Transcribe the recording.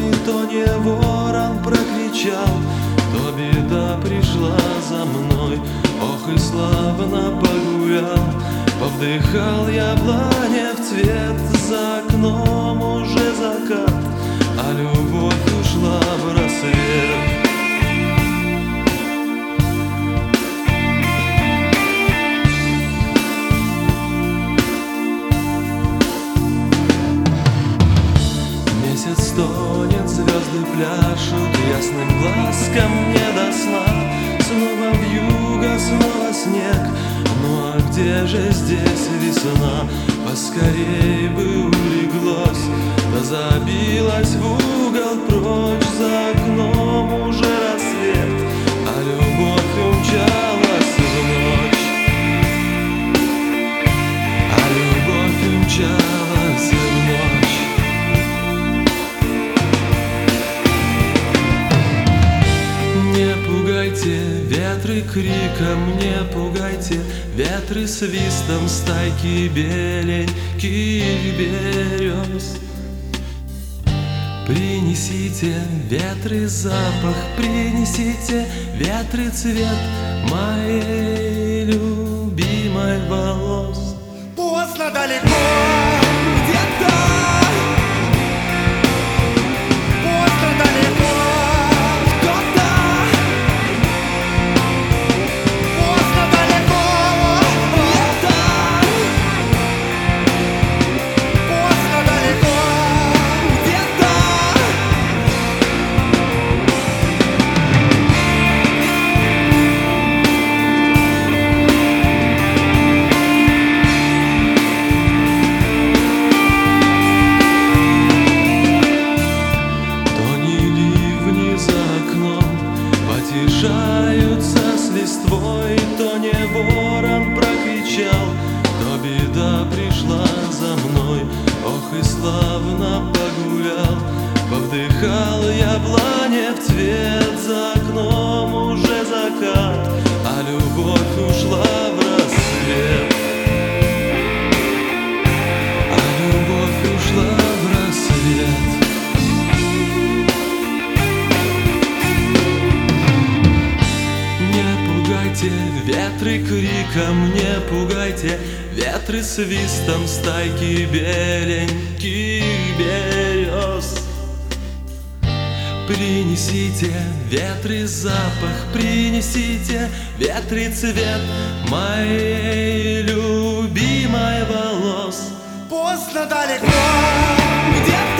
листвой, то не ворон прокричал, то беда пришла за мной. Ох, и славно погулял, повдыхал яблоня в цвет. За окном уже закат, а любовь ушла в рассвет. Месяц стонет, звезды пляшут, ясным глазком не до сна. Снова вьюга, снова снег, ну а где же здесь весна? Поскорей бы улеглось, да забилась в угол прочь. За окном уже рассвет, а любовь умчалась в ночь. А любовь умчалась в ночь. Не пугайте ветры криком, не пугайте ветры свистом стайки беленьких берез. Принесите ветры запах, принесите ветры цвет моей любимой волос. Поздно далеко где-то, поздно далеко кто-то, поздно далеко лето, поздно далеко где-то. Потешаются с листвой, то не ворон прокричал, то беда пришла за мной. Ох, и славно погулял, повдыхал яблоня в цвет. За окном уже закат, а любовь ушла в рассвет. А любовь ушла в рассвет. Ветры криком, не пугайте ветры свистом стайки беленьких берез. Принесите ветры запах, принесите ветры цвет моей любимой волос. Поздно далеко где-то.